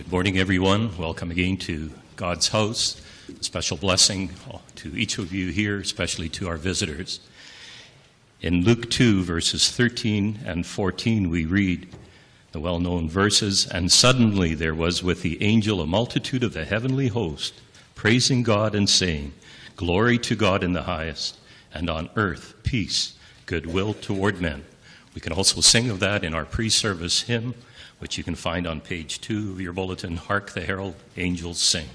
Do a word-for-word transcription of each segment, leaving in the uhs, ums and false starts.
Good morning, everyone. Welcome again to God's house. A special blessing to each of you here, especially to our visitors. In Luke two, verses thirteen and fourteen, we read the well-known verses, "And suddenly there was with the angel a multitude of the heavenly host, praising God and saying, 'Glory to God in the highest, and on earth peace, goodwill toward men.'" We can also sing of that in our pre-service hymn, which you can find on page two of your bulletin, "Hark the Herald Angels Sing."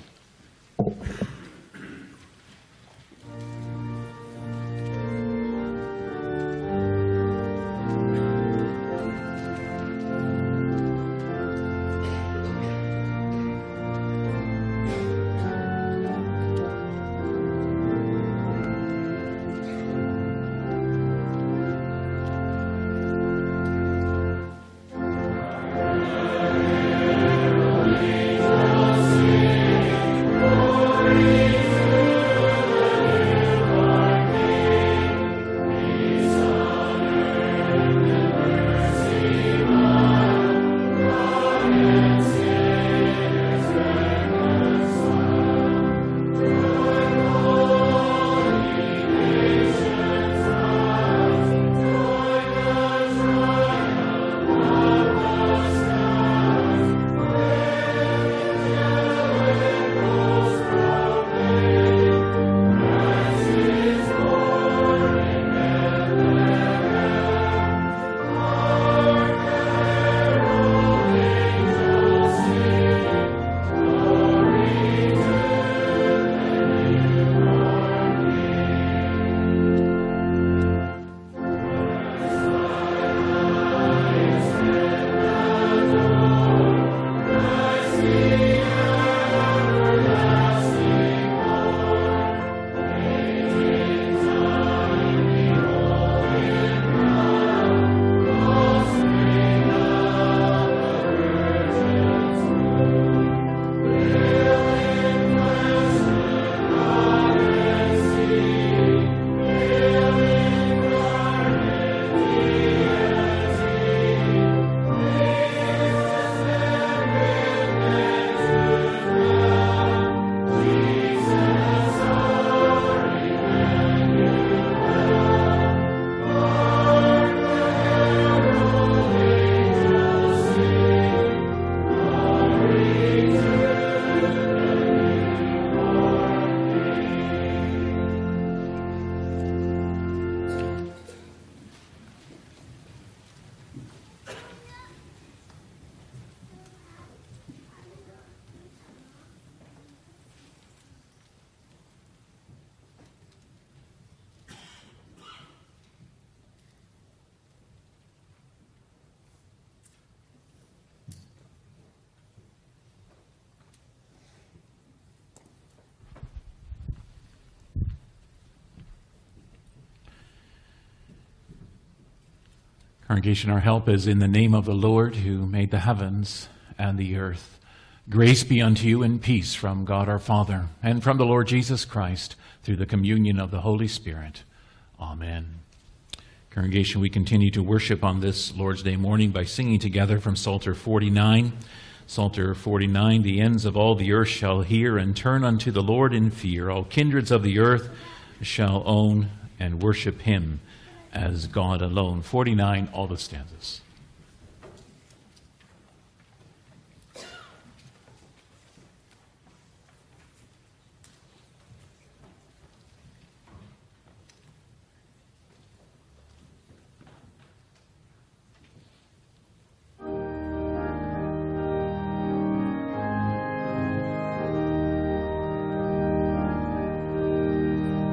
Congregation, our help is in the name of the Lord who made the heavens and the earth. Grace be unto you and peace from God our Father and from the Lord Jesus Christ through the communion of the Holy Spirit. Amen. Congregation, we continue to worship on this Lord's Day morning by singing together from Psalter forty-nine. Psalter forty-nine, "The ends of all the earth shall hear and turn unto the Lord in fear. All kindreds of the earth shall own and worship him as God alone." forty-nine, all the stanzas.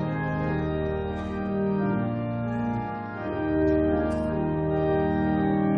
Thank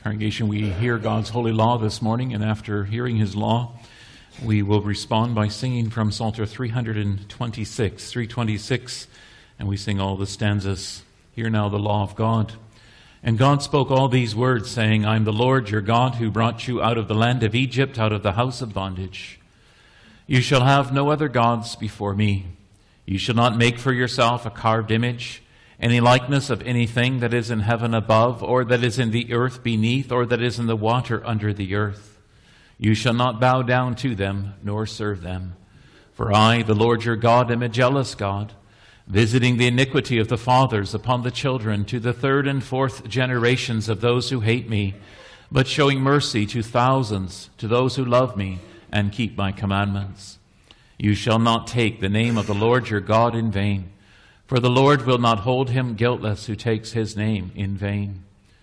Congregation, we hear God's holy law this morning, and after hearing his law, we will respond by singing from Psalter three twenty-six, three twenty-six, and we sing all the stanzas. Hear now the law of God. And God spoke all these words, saying, I am the Lord your God, who brought you out of the land of Egypt, out of the house of bondage. You shall have no other gods before me. You shall not make for yourself a carved image, any likeness of anything that is in heaven above, or that is in the earth beneath, or that is in the water under the earth. You shall not bow down to them, nor serve them. For I, the Lord your God, am a jealous God, visiting the iniquity of the fathers upon the children, to the third and fourth generations of those who hate me, but showing mercy to thousands, to those who love me and keep my commandments. You shall not take the name of the Lord your God in vain, for the Lord will not hold him guiltless who takes his name in vain.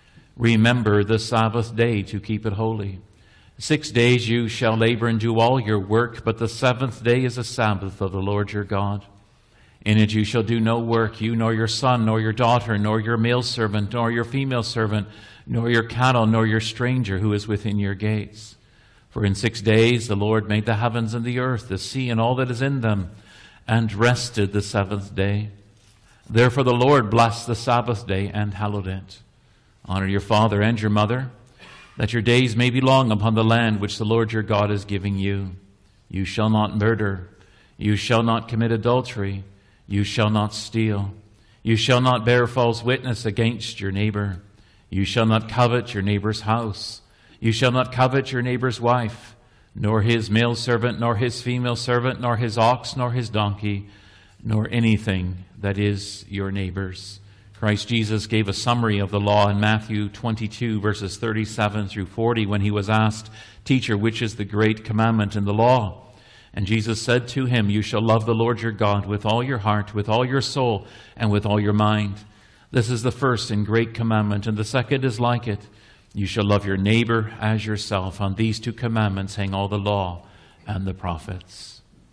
Remember the Sabbath day to keep it holy. Six days you shall labor and do all your work, but the seventh day is a Sabbath of the Lord your God. In it you shall do no work, you nor your son, nor your daughter, nor your male servant, nor your female servant, nor your cattle, nor your stranger who is within your gates. For in six days the Lord made the heavens and the earth, the sea and all that is in them, and rested the seventh day. Therefore the Lord blessed the Sabbath day and hallowed it. Honor your father and your mother, that your days may be long upon the land which the Lord your God is giving you. You shall not murder. You shall not commit adultery. You shall not steal. You shall not bear false witness against your neighbor. You shall not covet your neighbor's house. You shall not covet your neighbor's wife, nor his male servant, nor his female servant, nor his ox, nor his donkey, nor anything that is your neighbor's. Christ Jesus gave a summary of the law in Matthew twenty-two, verses thirty-seven through forty, when he was asked, Teacher, which is the great commandment in the law? And Jesus said to him, You shall love the Lord your God with all your heart, with all your soul, and with all your mind. This is the first and great commandment, and the second is like it. You shall love your neighbor as yourself. On these two commandments hang all the law and the prophets.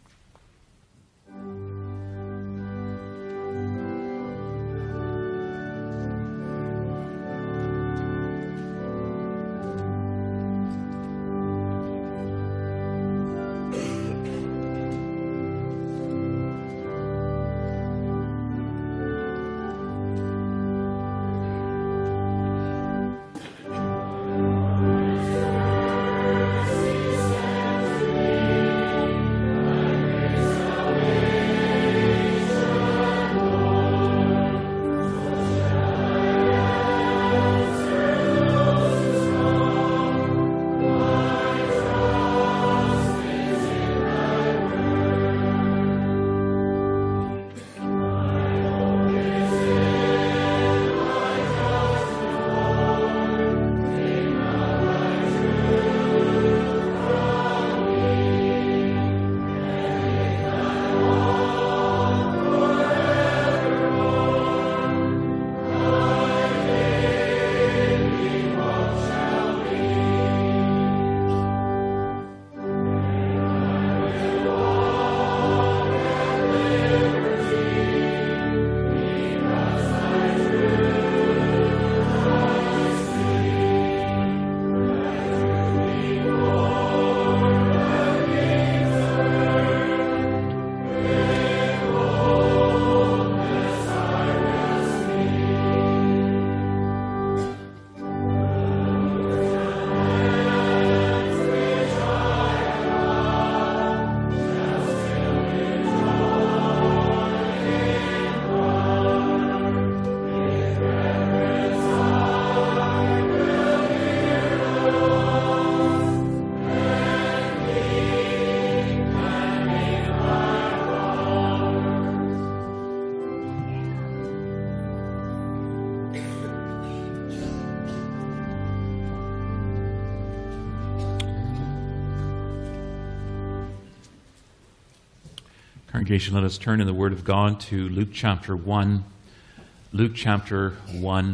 Congregation, let us turn in the Word of God to Luke chapter one. Luke chapter one.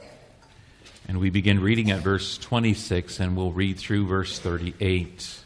And we begin reading at verse twenty-six, and we'll read through verse thirty-eight.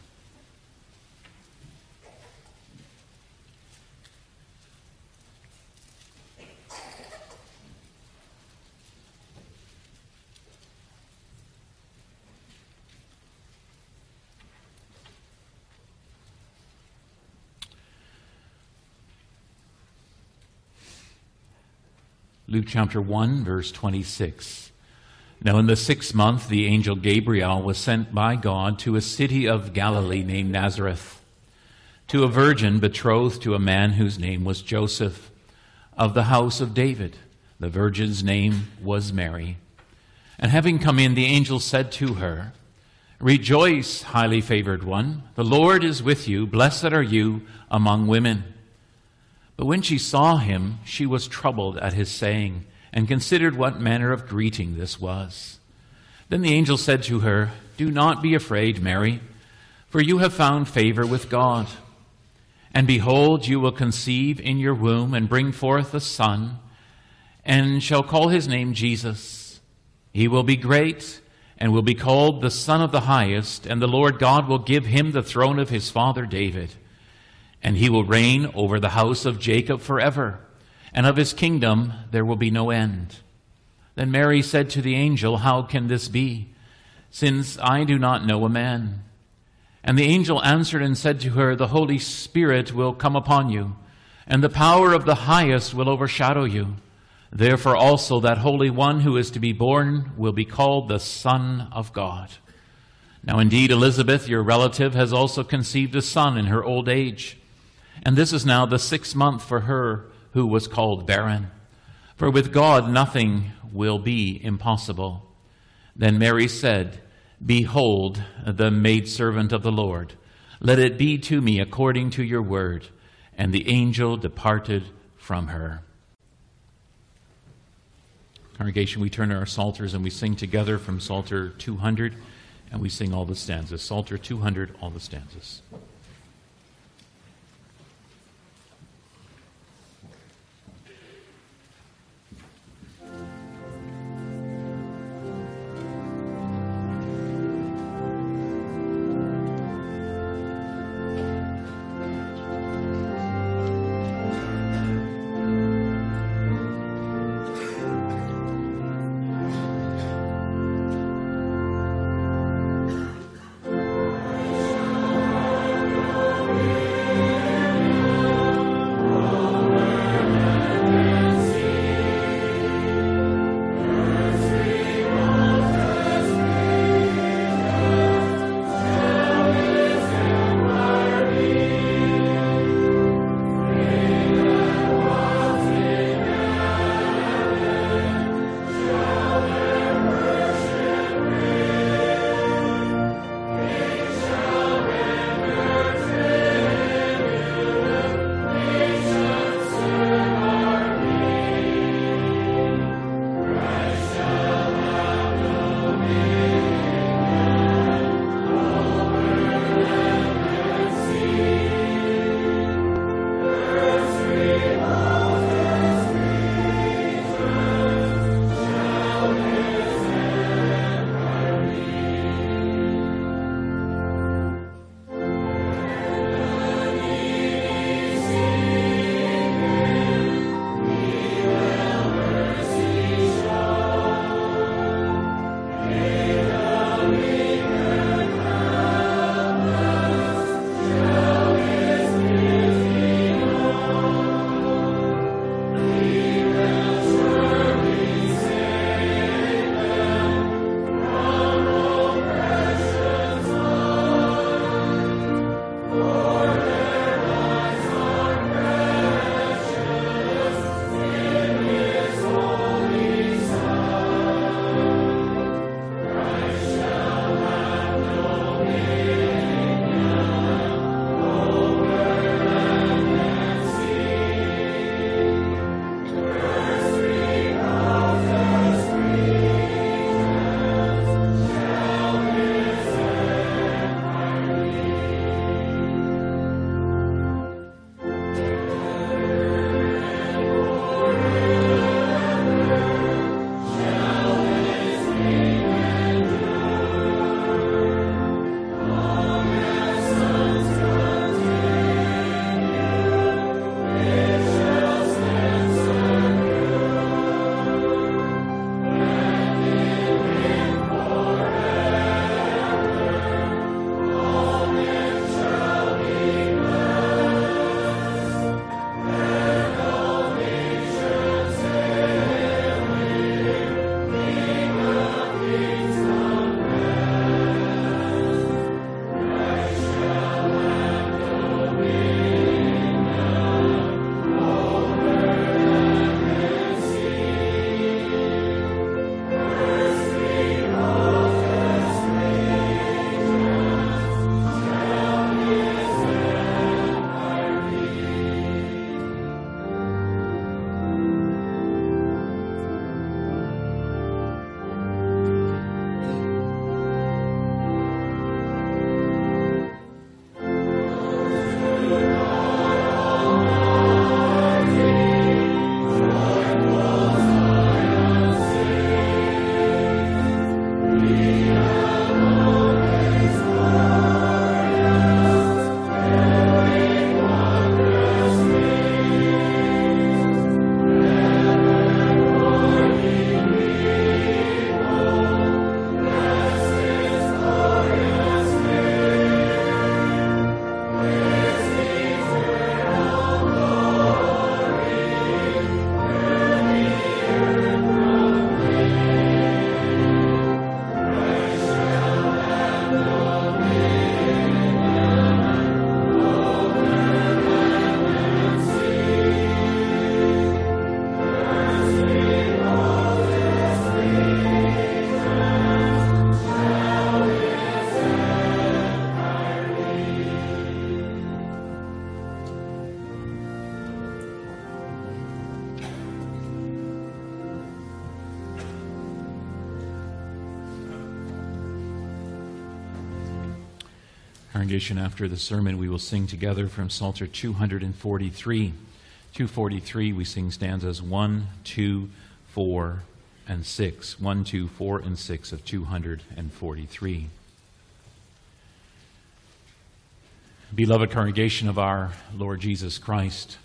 Luke chapter one, verse twenty-six. Now in the sixth month, the angel Gabriel was sent by God to a city of Galilee named Nazareth, to a virgin betrothed to a man whose name was Joseph, of the house of David. The virgin's name was Mary. And having come in, the angel said to her, "Rejoice, highly favored one, the Lord is with you. Blessed are you among women." But when she saw him, she was troubled at his saying, and considered what manner of greeting this was. Then the angel said to her, "Do not be afraid, Mary, for you have found favor with God. And behold, you will conceive in your womb and bring forth a son, and shall call his name Jesus. He will be great, and will be called the Son of the Highest, and the Lord God will give him the throne of his father David. And he will reign over the house of Jacob forever, and of his kingdom there will be no end." Then Mary said to the angel, "How can this be, since I do not know a man?" And the angel answered and said to her, "The Holy Spirit will come upon you, and the power of the Highest will overshadow you. Therefore also that Holy One who is to be born will be called the Son of God. Now indeed Elizabeth, your relative, has also conceived a son in her old age. And this is now the sixth month for her who was called barren. For with God nothing will be impossible." Then Mary said, "Behold, the maidservant of the Lord. Let it be to me according to your word." And the angel departed from her. Congregation, we turn to our psalters and we sing together from Psalter two hundred, and we sing all the stanzas. Psalter two hundred, all the stanzas. Congregation, after the sermon, we will sing together from Psalter two forty-three. two forty-three, we sing stanzas one, two, four, and six. one, two, four, and six of two forty-three. Beloved congregation of our Lord Jesus Christ,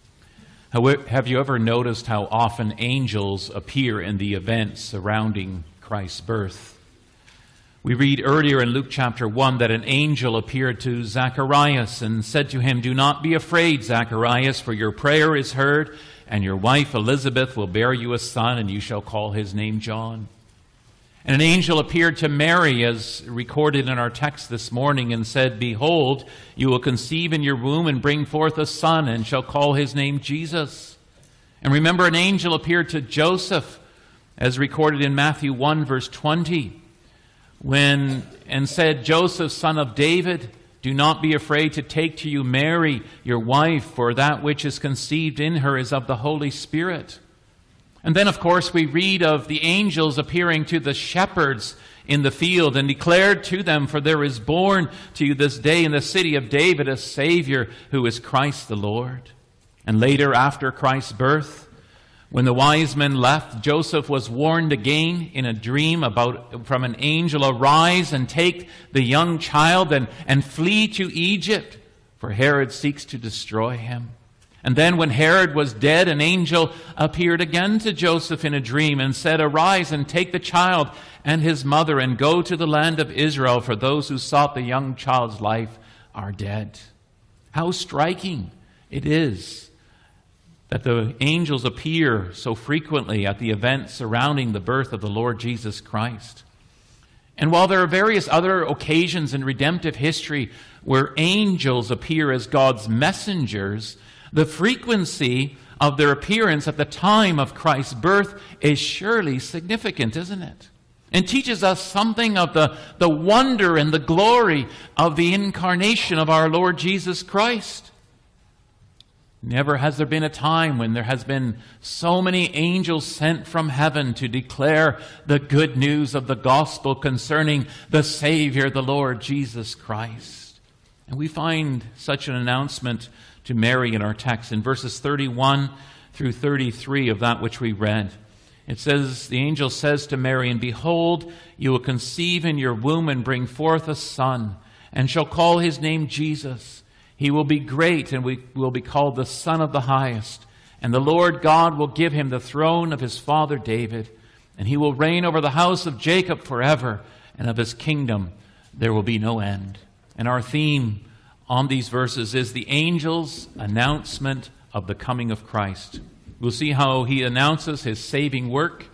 have you ever noticed how often angels appear in the events surrounding Christ's birth? We read earlier in Luke chapter one that an angel appeared to Zacharias and said to him, "Do not be afraid, Zacharias, for your prayer is heard, and your wife Elizabeth will bear you a son, and you shall call his name John." And an angel appeared to Mary, as recorded in our text this morning, and said, "Behold, you will conceive in your womb and bring forth a son, and shall call his name Jesus." And remember, an angel appeared to Joseph, as recorded in Matthew one, verse twenty, when and said, "Joseph, son of David, do not be afraid to take to you Mary, your wife, for that which is conceived in her is of the Holy Spirit." And then, of course, we read of the angels appearing to the shepherds in the field and declared to them, "For there is born to you this day in the city of David a Savior, who is Christ the Lord." And later, after Christ's birth, when the wise men left, Joseph was warned again in a dream about from an angel, "Arise and take the young child and, and flee to Egypt, for Herod seeks to destroy him." And then when Herod was dead, an angel appeared again to Joseph in a dream and said, "Arise and take the child and his mother and go to the land of Israel, for those who sought the young child's life are dead." How striking it is that the angels appear so frequently at the events surrounding the birth of the Lord Jesus Christ. And while there are various other occasions in redemptive history where angels appear as God's messengers, the frequency of their appearance at the time of Christ's birth is surely significant, isn't it? And teaches us something of the, the wonder and the glory of the incarnation of our Lord Jesus Christ. Never has there been a time when there has been so many angels sent from heaven to declare the good news of the gospel concerning the Savior, the Lord Jesus Christ. And we find such an announcement to Mary in our text in verses thirty-one through thirty-three of that which we read. It says, the angel says to Mary, "And behold, you will conceive in your womb and bring forth a son, and shall call his name Jesus. He will be great and will be called the Son of the Highest. And the Lord God will give him the throne of his father David, and he will reign over the house of Jacob forever, and of his kingdom there will be no end." And our theme on these verses is the angel's announcement of the coming of Christ. We'll see how he announces his saving work,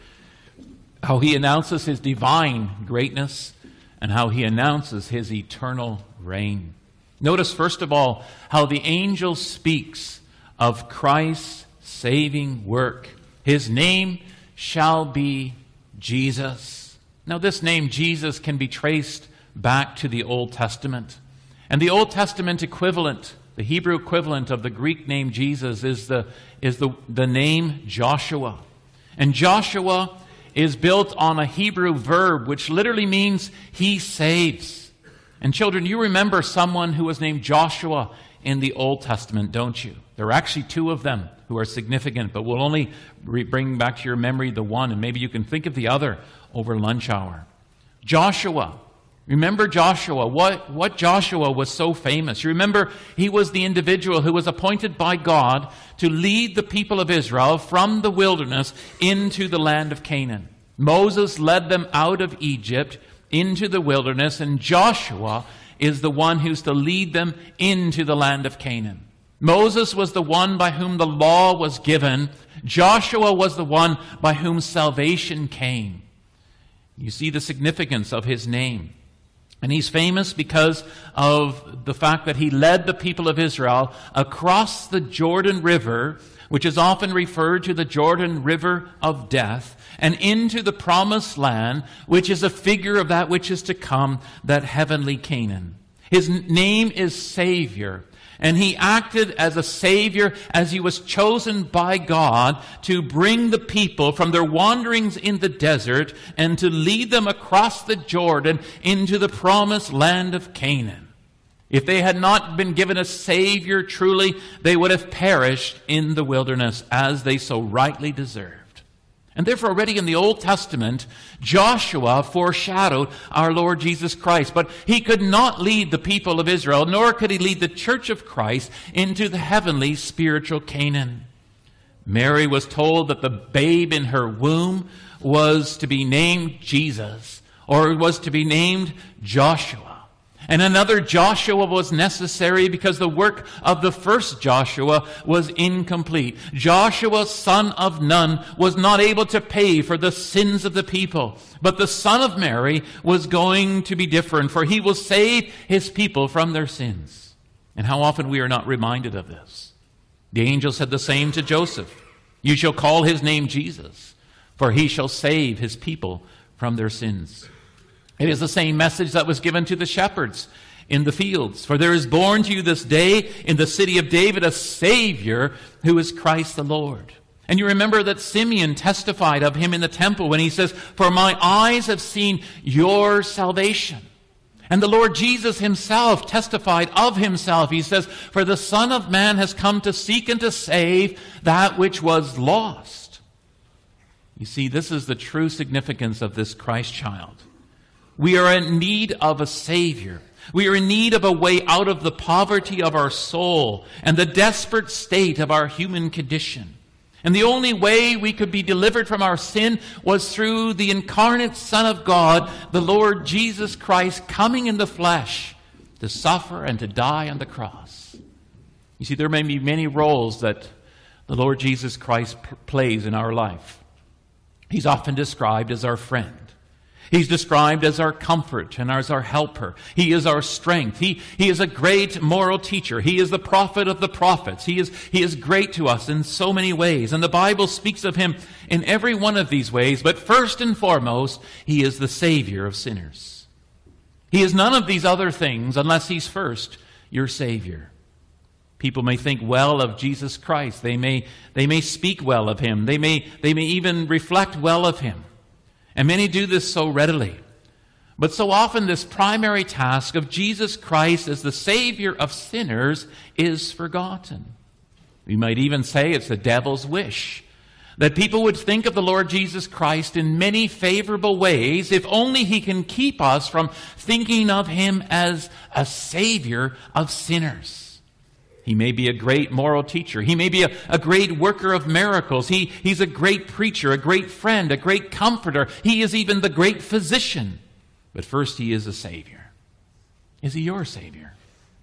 how he announces his divine greatness, and how he announces his eternal reign. Notice, first of all, how the angel speaks of Christ's saving work. His name shall be Jesus. Now, this name Jesus can be traced back to the Old Testament. And the Old Testament equivalent, the Hebrew equivalent of the Greek name Jesus, is the, is the, the name Joshua. And Joshua is built on a Hebrew verb which literally means he saves. And children, you remember someone who was named Joshua in the Old Testament, don't you? There are actually two of them who are significant, but we'll only re- bring back to your memory the one, and maybe you can think of the other over lunch hour. Joshua. Remember Joshua. What, what Joshua was so famous? You remember he was the individual who was appointed by God to lead the people of Israel from the wilderness into the land of Canaan. Moses led them out of Egypt into the wilderness, and Joshua is the one who's to lead them into the land of Canaan. Moses was the one by whom the law was given. Joshua was the one by whom salvation came. You see the significance of his name. And he's famous because of the fact that he led the people of Israel across the Jordan River, which is often referred to the Jordan River of death, and into the promised land, which is a figure of that which is to come, that heavenly Canaan. His name is Savior, and he acted as a Savior as he was chosen by God to bring the people from their wanderings in the desert and to lead them across the Jordan into the promised land of Canaan. If they had not been given a Savior truly, they would have perished in the wilderness as they so rightly deserved. And therefore already in the Old Testament, Joshua foreshadowed our Lord Jesus Christ. But he could not lead the people of Israel, nor could he lead the church of Christ into the heavenly spiritual Canaan. Mary was told that the babe in her womb was to be named Jesus, or was to be named Joshua. And another Joshua was necessary because the work of the first Joshua was incomplete. Joshua, son of Nun, was not able to pay for the sins of the people. But the son of Mary was going to be different, for he will save his people from their sins. And how often we are not reminded of this. The angel said the same to Joseph. You shall call his name Jesus, for he shall save his people from their sins. It is the same message that was given to the shepherds in the fields. For there is born to you this day in the city of David a Savior who is Christ the Lord. And you remember that Simeon testified of him in the temple when he says, for my eyes have seen your salvation. And the Lord Jesus himself testified of himself. He says, for the Son of Man has come to seek and to save that which was lost. You see, this is the true significance of this Christ child. We are in need of a Savior. We are in need of a way out of the poverty of our soul and the desperate state of our human condition. And the only way we could be delivered from our sin was through the incarnate Son of God, the Lord Jesus Christ, coming in the flesh to suffer and to die on the cross. You see, there may be many roles that the Lord Jesus Christ p- plays in our life. He's often described as our friend. He's described as our comfort and as our helper. He is our strength. He, he is a great moral teacher. He is the prophet of the prophets. He is, he is great to us in so many ways. And the Bible speaks of him in every one of these ways. But first and foremost, he is the Savior of sinners. He is none of these other things unless he's first your Savior. People may think well of Jesus Christ. They may, they may speak well of him. They may, they may even reflect well of him. And many do this so readily. But so often this primary task of Jesus Christ as the Savior of sinners is forgotten. We might even say it's the devil's wish that people would think of the Lord Jesus Christ in many favorable ways if only he can keep us from thinking of him as a Savior of sinners. He may be a great moral teacher. He may be a, a great worker of miracles. He, he's a great preacher, a great friend, a great comforter. He is even the great physician. But first, he is a Savior. Is he your Savior?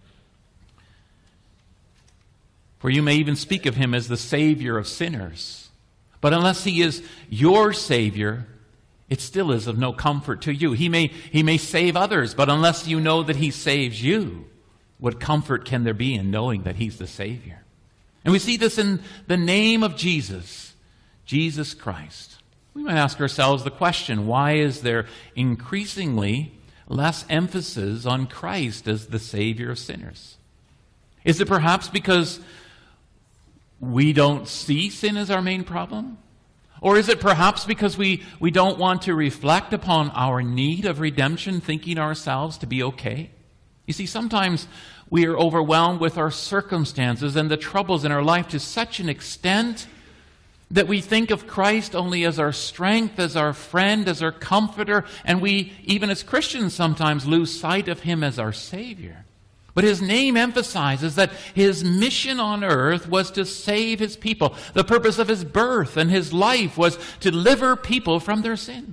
For you may even speak of him as the Savior of sinners. But unless he is your Savior, it still is of no comfort to you. He may, he may save others, but unless you know that he saves you, what comfort can there be in knowing that he's the Savior? And we see this in the name of Jesus, Jesus Christ. We might ask ourselves the question, why is there increasingly less emphasis on Christ as the Savior of sinners? Is it perhaps because we don't see sin as our main problem? Or is it perhaps because we, we don't want to reflect upon our need of redemption, thinking ourselves to be okay? You see, sometimes we are overwhelmed with our circumstances and the troubles in our life to such an extent that we think of Christ only as our strength, as our friend, as our comforter, and we, even as Christians, sometimes lose sight of him as our Savior. But his name emphasizes that his mission on earth was to save his people. The purpose of his birth and his life was to deliver people from their sin.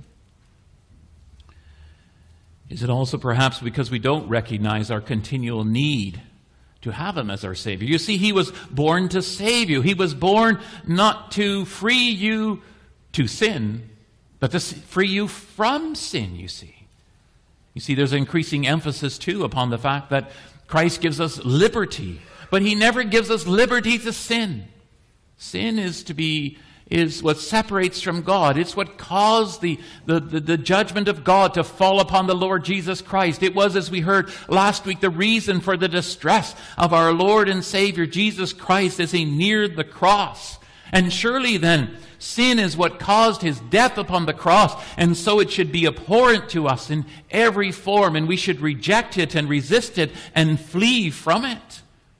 Is it also perhaps because we don't recognize our continual need to have him as our Savior? You see, he was born to save you. He was born not to free you to sin, but to free you from sin, you see. You see, there's increasing emphasis, too, upon the fact that Christ gives us liberty, but he never gives us liberty to sin. Sin is to be is what separates from God. It's what caused the, the, the, the judgment of God to fall upon the Lord Jesus Christ. It was, as we heard last week, the reason for the distress of our Lord and Savior Jesus Christ as he neared the cross, And surely then, sin is what caused his death upon the cross, and so it should be abhorrent to us in every form, and we should reject it and resist it and flee from it.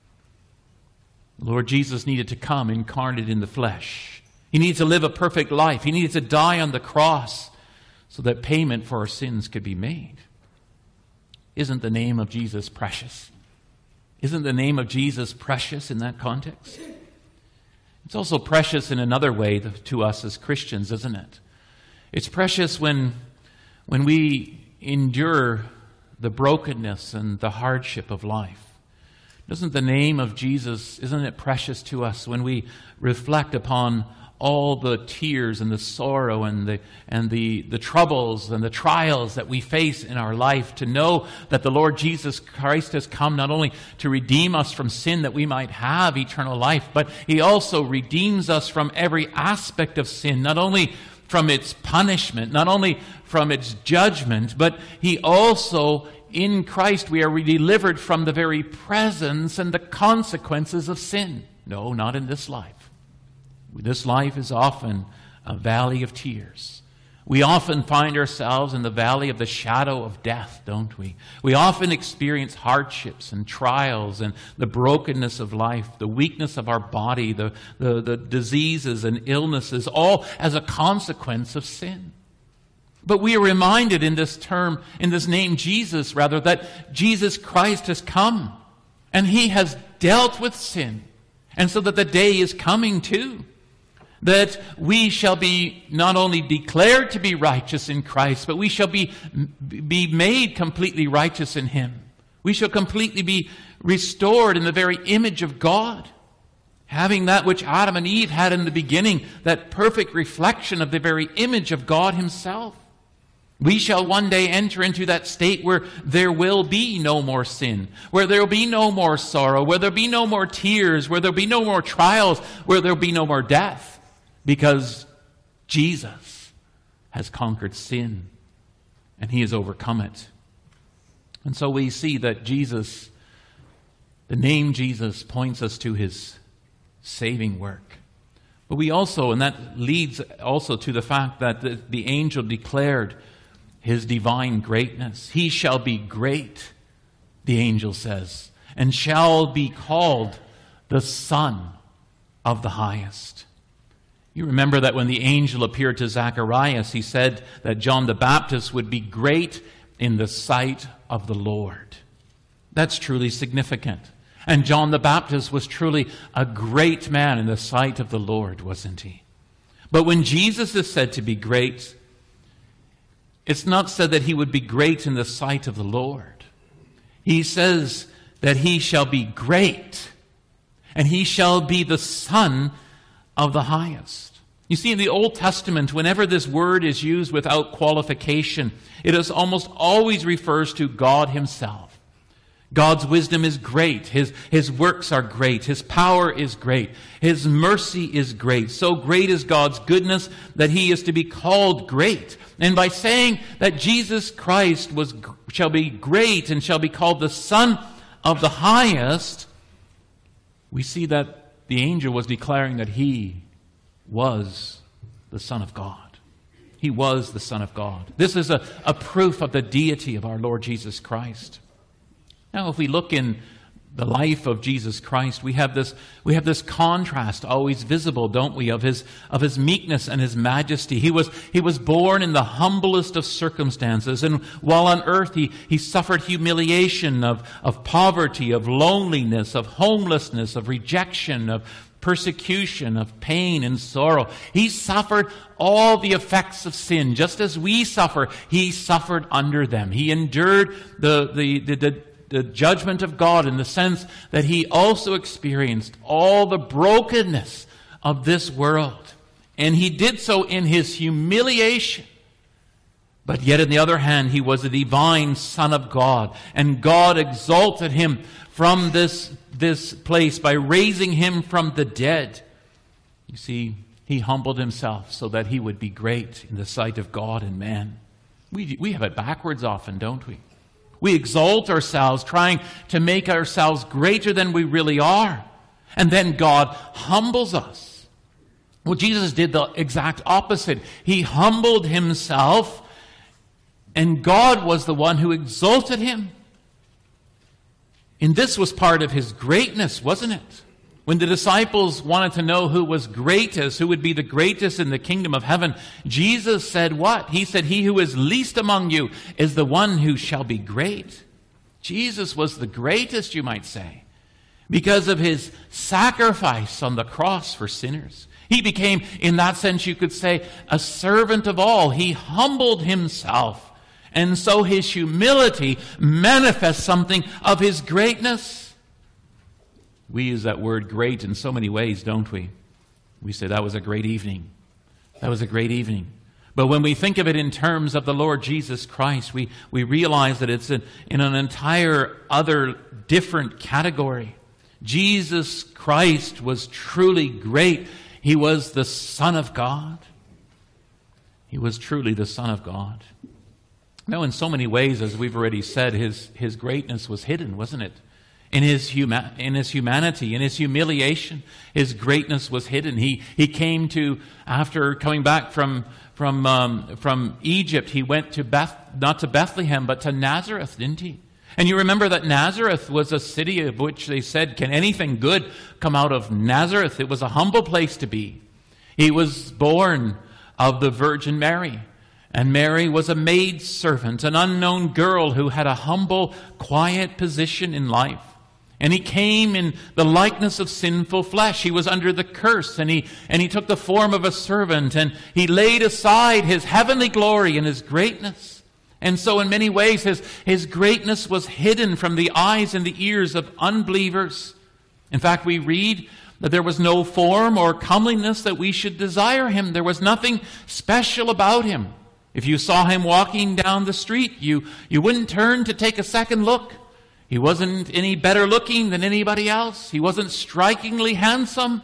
The Lord Jesus needed to come incarnate in the flesh. He needed to live a perfect life. He needed to die on the cross so that payment for our sins could be made. Isn't the name of Jesus precious? Isn't the name of Jesus precious in that context? It's also precious in another way to us as Christians, isn't it? It's precious when, when we endure the brokenness and the hardship of life. Doesn't the name of Jesus, isn't it precious to us when we reflect upon all the tears and the sorrow and the and the, the troubles and the trials that we face in our life, to know that the Lord Jesus Christ has come not only to redeem us from sin that we might have eternal life, but he also redeems us from every aspect of sin, not only from its punishment, not only from its judgment, but he also, in Christ, we are delivered from the very presence and the consequences of sin. No, not in this life. This life is often a valley of tears. We often find ourselves in the valley of the shadow of death, don't we? We often experience hardships and trials and the brokenness of life, the weakness of our body, the, the, the diseases and illnesses, all as a consequence of sin. But we are reminded in this term, in this name Jesus, rather, that Jesus Christ has come and he has dealt with sin. And so that the day is coming too, that we shall be not only declared to be righteous in Christ, but we shall be, be made completely righteous in him. We shall completely be restored in the very image of God, having that which Adam and Eve had in the beginning, that perfect reflection of the very image of God himself. We shall one day enter into that state where there will be no more sin, where there will be no more sorrow, where there will be no more tears, where there will be no more trials, where there will be no more death. Because Jesus has conquered sin and he has overcome it. And so we see that Jesus, the name Jesus, points us to his saving work. But we also, and that leads also to the fact that the, the angel declared his divine greatness. He shall be great, the angel says, and shall be called the Son of the Highest. You remember that when the angel appeared to Zacharias, he said that John the Baptist would be great in the sight of the Lord. That's truly significant. And John the Baptist was truly a great man in the sight of the Lord, wasn't he? But when Jesus is said to be great, it's not said that he would be great in the sight of the Lord. He says that he shall be great, and he shall be the Son of the Highest. You see, in the Old Testament, whenever this word is used without qualification, it is almost always refers to God himself. God's wisdom is great. His, his works are great. His power is great. His mercy is great. So great is God's goodness that he is to be called great. And by saying that Jesus Christ was shall be great and shall be called the Son of the Highest, we see that the angel was declaring that he was the Son of God. He was the Son of God. This is a, a proof of the deity of our Lord Jesus Christ. Now, if we look in the life of Jesus Christ, we have this we have this contrast always visible, don't we, of his of his meekness and his majesty. He was he was born in the humblest of circumstances, and while on earth he, he suffered humiliation of, of poverty, of loneliness, of homelessness, of rejection, of persecution, of pain and sorrow. He suffered all the effects of sin. Just as we suffer, he suffered under them. He endured the the the, the the judgment of God in the sense that he also experienced all the brokenness of this world. And he did so in his humiliation. But yet, on the other hand, he was a divine Son of God. And God exalted him from this, this place by raising him from the dead. You see, he humbled himself so that he would be great in the sight of God and man. We, we have it backwards often, don't we? We exalt ourselves, trying to make ourselves greater than we really are. And then God humbles us. Well, Jesus did the exact opposite. He humbled himself, and God was the one who exalted him. And this was part of his greatness, wasn't it? When the disciples wanted to know who was greatest, who would be the greatest in the kingdom of heaven, Jesus said what? He said, he who is least among you is the one who shall be great. Jesus was the greatest, you might say, because of his sacrifice on the cross for sinners. He became, in that sense, you could say, a servant of all. He humbled himself. And so his humility manifests something of his greatness. We use that word great in so many ways, don't we? We say that was a great evening. That was a great evening. But when we think of it in terms of the Lord Jesus Christ, we, we realize that it's in, in an entire other different category. Jesus Christ was truly great. He was the Son of God. He was truly the Son of God. Now, in so many ways, as we've already said, his, his greatness was hidden, wasn't it? In his, huma- in his humanity, in his humiliation, his greatness was hidden. He, he came to, after coming back from, from, um, from Egypt, he went to Beth, not to Bethlehem, but to Nazareth, didn't he? And you remember that Nazareth was a city of which they said, can anything good come out of Nazareth? It was a humble place to be. He was born of the Virgin Mary. And Mary was a maid servant, an unknown girl who had a humble, quiet position in life. And he came in the likeness of sinful flesh. He was under the curse, and he, and he took the form of a servant, and he laid aside his heavenly glory and his greatness. And so in many ways, his, his greatness was hidden from the eyes and the ears of unbelievers. In fact, we read that there was no form or comeliness that we should desire him. There was nothing special about him. If you saw him walking down the street, you, you wouldn't turn to take a second look. He wasn't any better looking than anybody else. He wasn't strikingly handsome.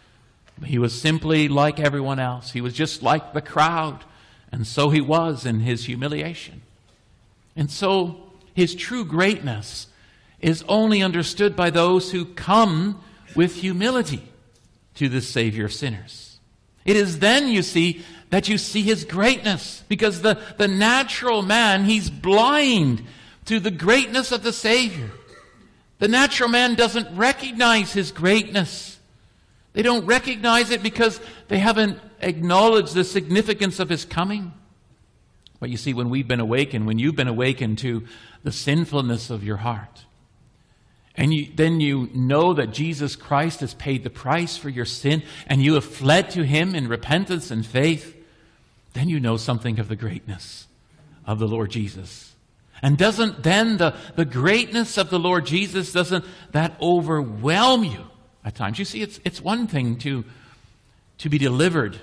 He was simply like everyone else. He was just like the crowd. And so he was in his humiliation. And so his true greatness is only understood by those who come with humility to the Savior of sinners. It is then, you see, that you see his greatness. Because the, the natural man, he's blind to the greatness of the Savior. The natural man doesn't recognize his greatness. They don't recognize it because they haven't acknowledged the significance of his coming. But you see, when we've been awakened, when you've been awakened to the sinfulness of your heart, and you, then you know that Jesus Christ has paid the price for your sin, and you have fled to him in repentance and faith, then you know something of the greatness of the Lord Jesus. And doesn't then the, the greatness of the Lord Jesus, doesn't that overwhelm you at times? You see, it's, it's one thing to, to be delivered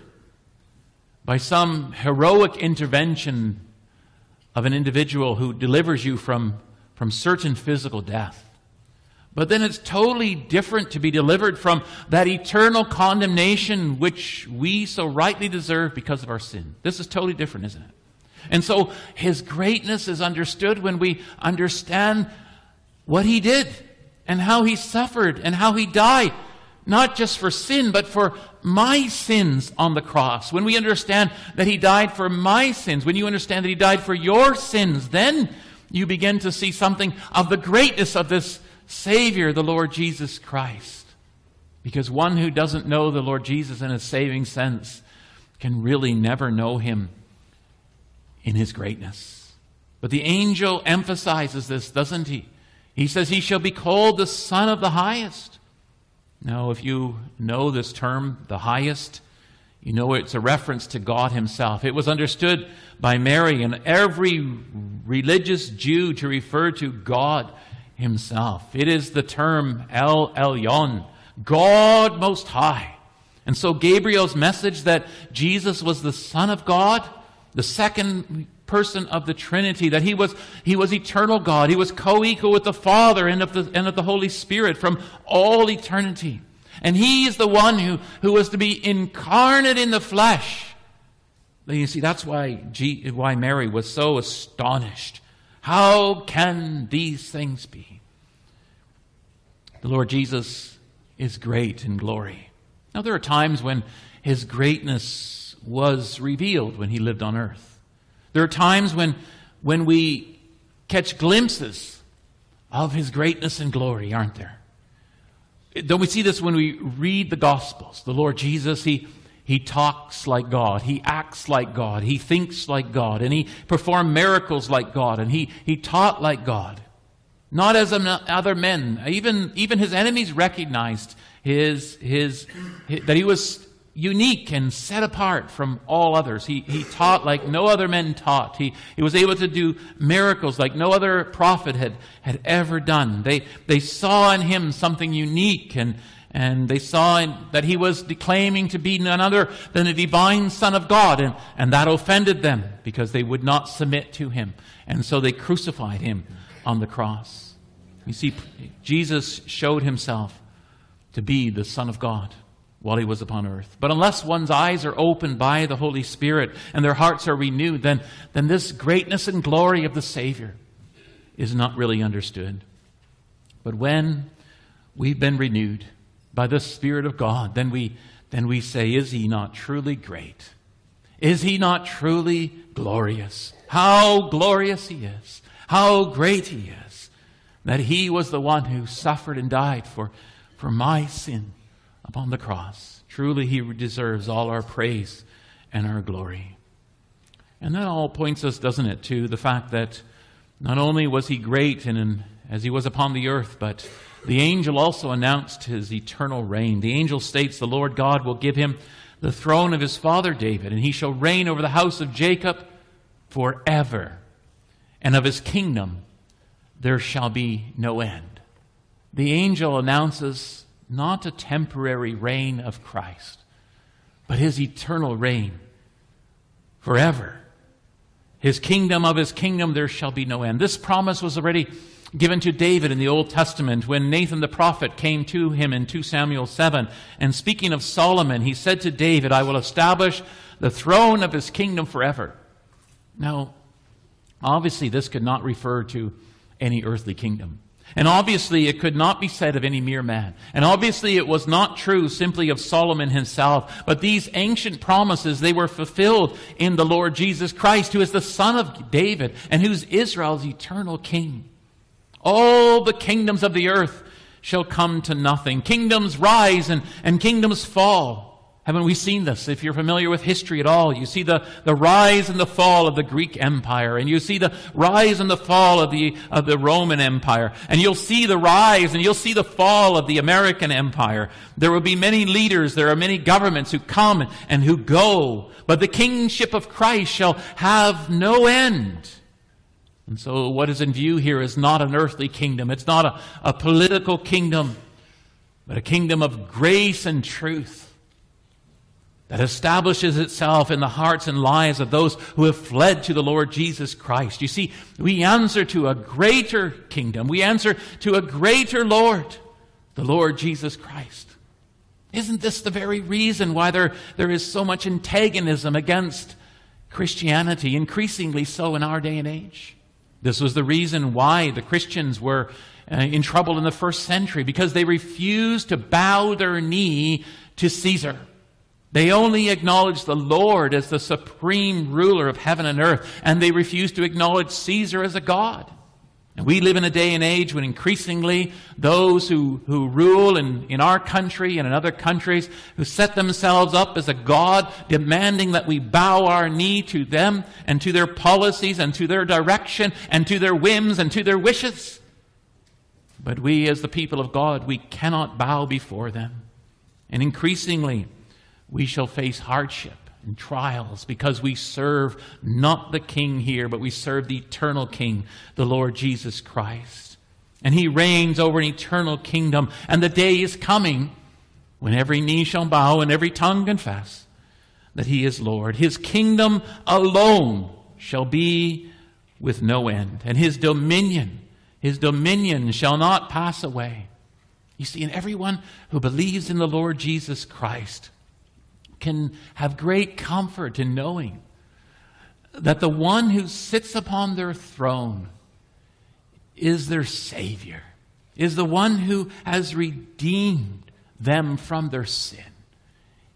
by some heroic intervention of an individual who delivers you from, from certain physical death. But then it's totally different to be delivered from that eternal condemnation which we so rightly deserve because of our sin. This is totally different, isn't it? And so his greatness is understood when we understand what he did and how he suffered and how he died. Not just for sin, but for my sins on the cross. When we understand that he died for my sins, when you understand that he died for your sins, then you begin to see something of the greatness of this Savior, the Lord Jesus Christ. Because one who doesn't know the Lord Jesus in a saving sense can really never know him in his greatness. But the angel emphasizes this, doesn't he? He says he shall be called the Son of the Highest. Now, if you know this term, the highest, you know it's a reference to God himself. It was understood by Mary and every religious Jew to refer to God himself. It is the term El Elyon, God Most High. And so Gabriel's message that Jesus was the Son of God, the second person of the Trinity, that he was he was eternal God. He was co-equal with the Father and of the and of the Holy Spirit from all eternity. And he is the one who, who was to be incarnate in the flesh. You see, that's why G, why Mary was so astonished. How can these things be? The Lord Jesus is great in glory. Now, there are times when his greatness was revealed when he lived on earth. There are times when, when we catch glimpses of his greatness and glory, aren't there? Don't we see this when we read the Gospels? The Lord Jesus, he, he talks like God. He acts like God. He thinks like God. And he performed miracles like God. And he, he taught like God. Not as other men. Even, even his enemies recognized his, his, his, that he was unique and set apart from all others. He, he taught like no other men taught. He, he was able to do miracles like no other prophet had, had ever done. They, they saw in him something unique, and, and they saw in, that he was declaiming to be none other than the divine Son of God, and, and that offended them because they would not submit to him. And so they crucified him on the cross. You see, Jesus showed himself to be the Son of God while he was upon earth. But unless one's eyes are opened by the Holy Spirit and their hearts are renewed, then, then this greatness and glory of the Savior is not really understood. But when we've been renewed by the Spirit of God, then we, then we say, is he not truly great? Is he not truly glorious? How glorious he is. How great he is. That he was the one who suffered and died for, for my sin upon the cross. Truly he deserves all our praise and our glory. And that all points us, doesn't it, to the fact that not only was he great and in, as he was upon the earth, but the angel also announced his eternal reign. The angel states the Lord God will give him the throne of his father David, and he shall reign over the house of Jacob forever, and of his kingdom there shall be no end. The angel announces not a temporary reign of Christ, but his eternal reign forever. His kingdom, of his kingdom there shall be no end. This promise was already given to David in the Old Testament when Nathan the prophet came to him in Second Samuel seven. And speaking of Solomon, he said to David, I will establish the throne of his kingdom forever. Now, obviously this could not refer to any earthly kingdom. And obviously it could not be said of any mere man. And obviously it was not true simply of Solomon himself. But these ancient promises, they were fulfilled in the Lord Jesus Christ, who is the Son of David and who's Israel's eternal King. All the kingdoms of the earth shall come to nothing. Kingdoms rise and, and kingdoms fall. Haven't we seen this? If you're familiar with history at all, you see the, the rise and the fall of the Greek Empire, and you see the rise and the fall of the, of the Roman Empire, and you'll see the rise and you'll see the fall of the American Empire. There will be many leaders, there are many governments who come and who go, but the kingship of Christ shall have no end. And so what is in view here is not an earthly kingdom. It's not a, a political kingdom, but a kingdom of grace and truth that establishes itself in the hearts and lives of those who have fled to the Lord Jesus Christ. You see, we answer to a greater kingdom. We answer to a greater Lord, the Lord Jesus Christ. Isn't this the very reason why there, there is so much antagonism against Christianity, increasingly so in our day and age? This was the reason why the Christians were uh, in trouble in the first century, because they refused to bow their knee to Caesar. They only acknowledged the Lord as the supreme ruler of heaven and earth, and they refused to acknowledge Caesar as a god. And we live in a day and age when increasingly those who, who rule in, in our country and in other countries, who set themselves up as a god, demanding that we bow our knee to them and to their policies and to their direction and to their whims and to their wishes. But we as the people of God, we cannot bow before them. And increasingly, we shall face hardship and trials because we serve not the King here, but we serve the eternal King, the Lord Jesus Christ. And he reigns over an eternal kingdom. And the day is coming when every knee shall bow and every tongue confess that he is Lord. His kingdom alone shall be with no end. And his dominion, his dominion shall not pass away. You see, and everyone who believes in the Lord Jesus Christ can have great comfort in knowing that the one who sits upon their throne is their Savior, is the one who has redeemed them from their sin,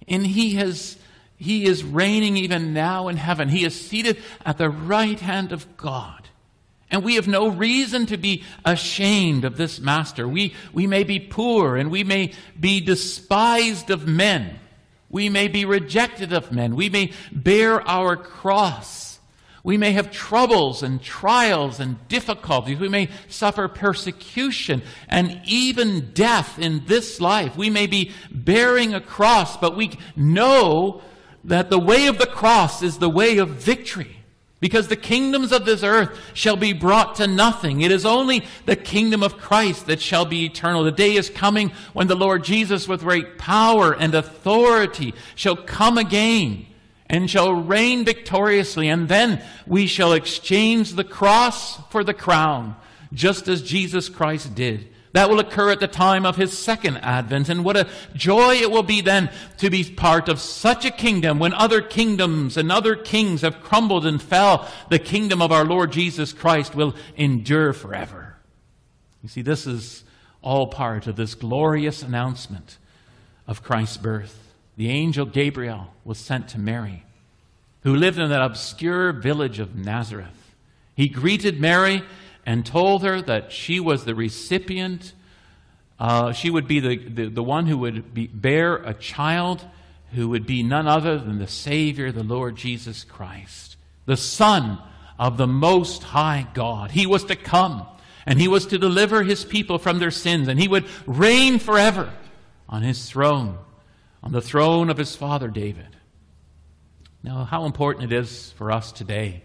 And he has he is reigning even now in heaven. He is seated at the right hand of God. And we have no reason to be ashamed of this master. We, we may be poor and we may be despised of men. We may be rejected of men. We may bear our cross. We may have troubles and trials and difficulties. We may suffer persecution and even death in this life. We may be bearing a cross, but we know that the way of the cross is the way of victory. Because the kingdoms of this earth shall be brought to nothing. It is only the kingdom of Christ that shall be eternal. The day is coming when the Lord Jesus with great power and authority shall come again and shall reign victoriously. And then we shall exchange the cross for the crown, just as Jesus Christ did. That will occur at the time of his second advent. And what a joy it will be then to be part of such a kingdom when other kingdoms and other kings have crumbled and fell. The kingdom of our Lord Jesus Christ will endure forever. You see, this is all part of this glorious announcement of Christ's birth. The angel Gabriel was sent to Mary, who lived in that obscure village of Nazareth. He greeted Mary and told her that she was the recipient, uh, she would be the, the, the one who would be, bear a child who would be none other than the Savior, the Lord Jesus Christ, the Son of the Most High God. He was to come, and he was to deliver his people from their sins, and he would reign forever on his throne, on the throne of his father David. Now, how important it is for us today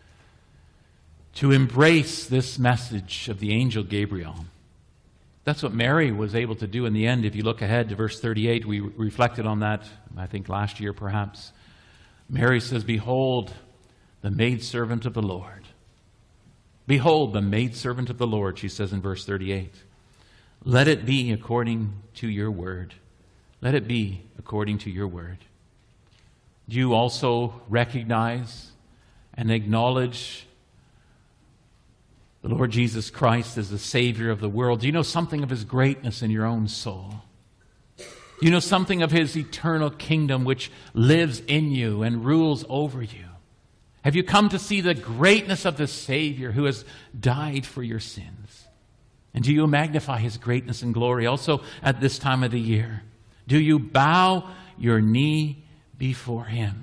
to embrace this message of the angel Gabriel. That's what Mary was able to do in the end. If you look ahead to verse thirty-eight, we reflected on that, I think, last year perhaps. Mary says, "Behold, the maidservant of the Lord." Behold, the maidservant of the Lord, she says in verse thirty-eight. Let it be according to your word. Let it be according to your word. Do you also recognize and acknowledge the Lord Jesus Christ as the Savior of the world? Do you know something of his greatness in your own soul? Do you know something of his eternal kingdom which lives in you and rules over you? Have you come to see the greatness of the Savior who has died for your sins? And do you magnify his greatness and glory also at this time of the year? Do you bow your knee before him?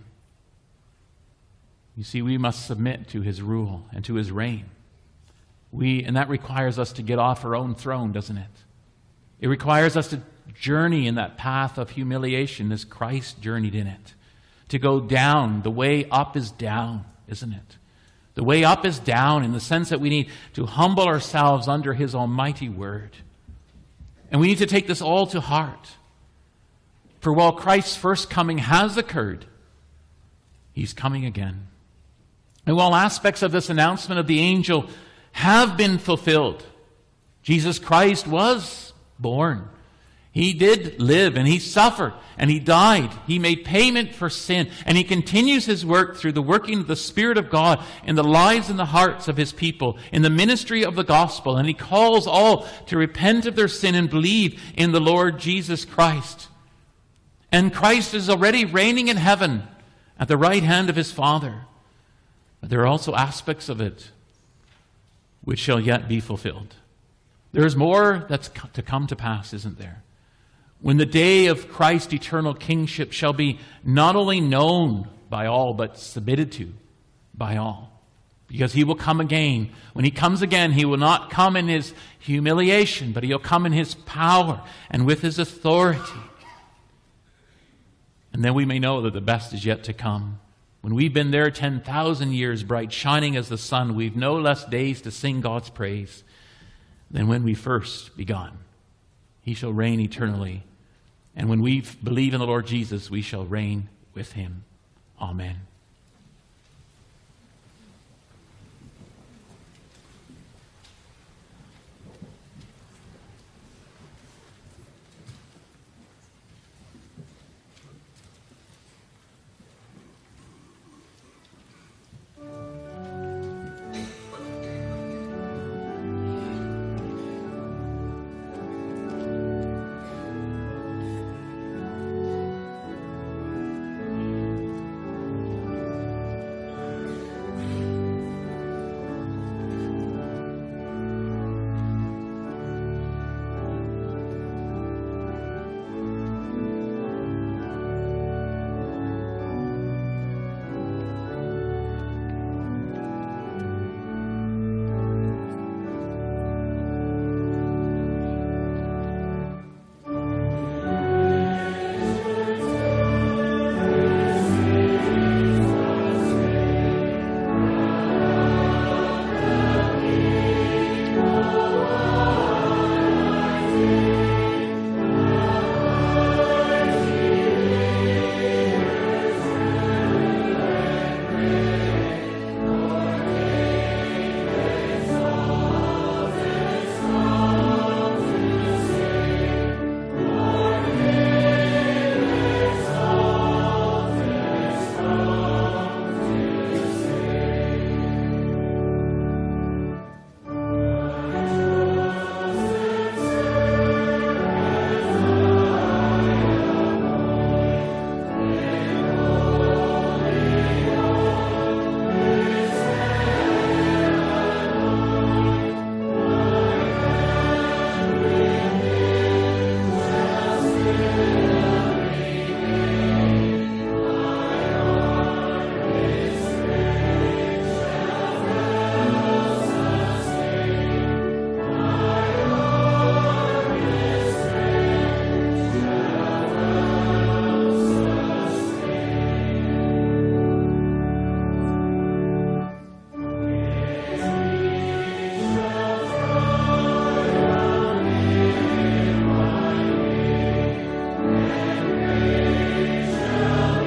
You see, we must submit to his rule and to his reign. We, and that requires us to get off our own throne, doesn't it? It requires us to journey in that path of humiliation as Christ journeyed in it. To go down. The way up is down, isn't it? The way up is down in the sense that we need to humble ourselves under his almighty word. And we need to take this all to heart. For while Christ's first coming has occurred, he's coming again. And while aspects of this announcement of the angel have been fulfilled, Jesus Christ was born. He did live, and he suffered, and he died. He made payment for sin, and he continues his work through the working of the Spirit of God in the lives and the hearts of his people, in the ministry of the gospel, and he calls all to repent of their sin and believe in the Lord Jesus Christ. And Christ is already reigning in heaven at the right hand of his Father. But there are also aspects of it which shall yet be fulfilled. There is more that's to come to pass, isn't there? When the day of Christ's eternal kingship shall be not only known by all, but submitted to by all. Because he will come again. When he comes again, he will not come in his humiliation, but he'll come in his power and with his authority. And then we may know that the best is yet to come. When we've been there ten thousand years bright, shining as the sun, we've no less days to sing God's praise than when we first begun. He shall reign eternally. And when we believe in the Lord Jesus, we shall reign with him. Amen.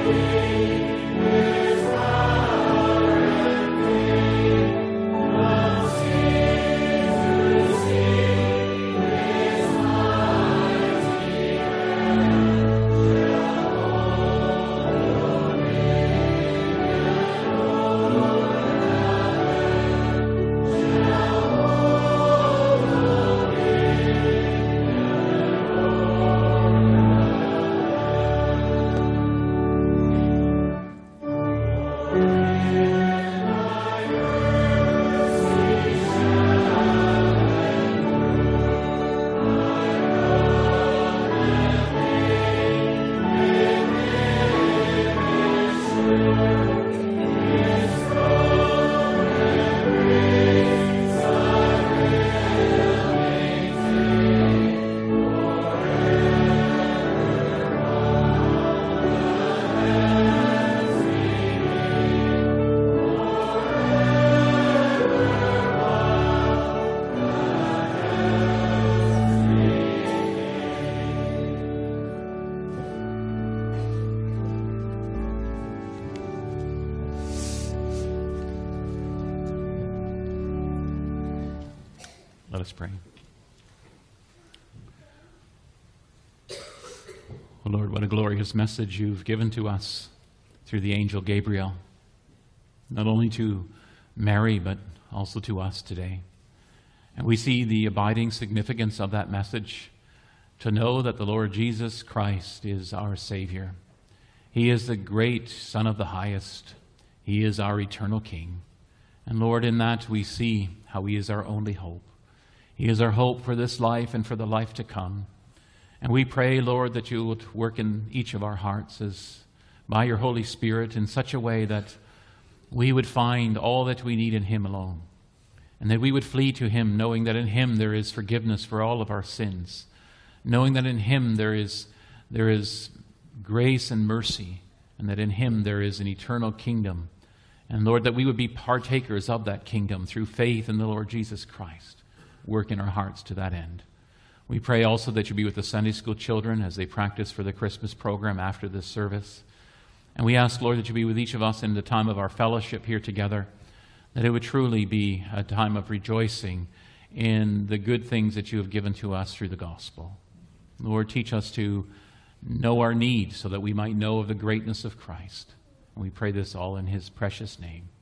Let us pray. Oh Lord, what a glorious message you've given to us through the angel Gabriel, not only to Mary, but also to us today. And we see the abiding significance of that message, to know that the Lord Jesus Christ is our Savior. He is the great Son of the highest. He is our eternal King. And Lord, in that we see how He is our only hope. He is our hope for this life and for the life to come. And we pray, Lord, that you would work in each of our hearts as by your Holy Spirit in such a way that we would find all that we need in Him alone. And that we would flee to Him, knowing that in Him there is forgiveness for all of our sins. Knowing that in Him there is, there is grace and mercy. And that in Him there is an eternal kingdom. And Lord, that we would be partakers of that kingdom through faith in the Lord Jesus Christ. Work in our hearts to that end. We pray also that you be with the Sunday school children as they practice for the Christmas program after this service. And we ask, Lord, that you be with each of us in the time of our fellowship here together, that it would truly be a time of rejoicing in the good things that you have given to us through the gospel. Lord, teach us to know our need so that we might know of the greatness of Christ. And we pray this all in His precious name.